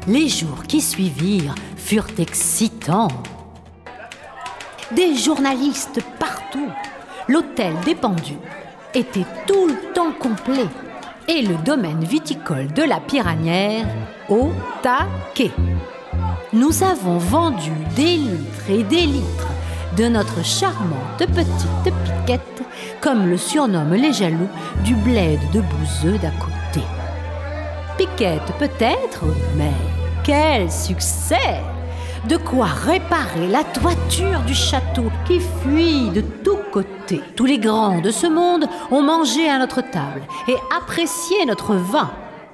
Les jours qui suivirent furent excitants. Des journalistes partout. L'hôtel des Pendus était tout le temps complet et le domaine viticole de la Piranière au taquet. Nous avons vendu des litres et des litres de notre charmante petite Piquette, comme le surnomment les jaloux du bled de Bouzeux d'à côté. Piquette peut-être, mais quel succès! De quoi réparer la toiture du château qui fuit de tous côtés. Tous les grands de ce monde ont mangé à notre table et apprécié notre vin.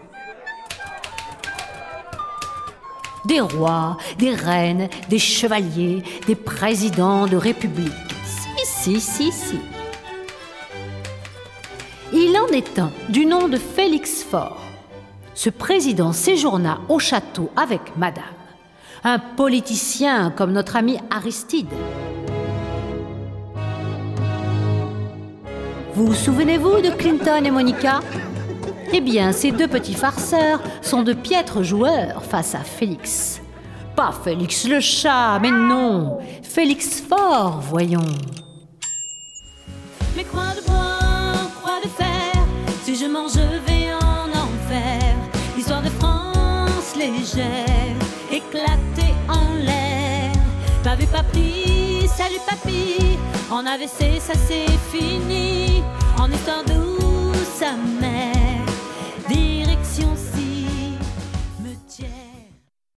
Des rois, des reines, des chevaliers, des présidents de république. Si. Il en est un du nom de Félix Faure. Ce président séjourna au château avec madame. Un politicien comme notre ami Aristide. Vous souvenez-vous de Clinton et Monica ? Eh bien, ces deux petits farceurs sont de piètres joueurs face à Félix. Pas Félix le chat, mais non, Félix Faure, voyons. Mais croix de bois, croix de fer, si je mange, je vais en enfer. L'histoire de France légère, éclatée en l'air. Pas vu papy, salut papy, en AVC ça c'est fini. En histoire douce, sa mère.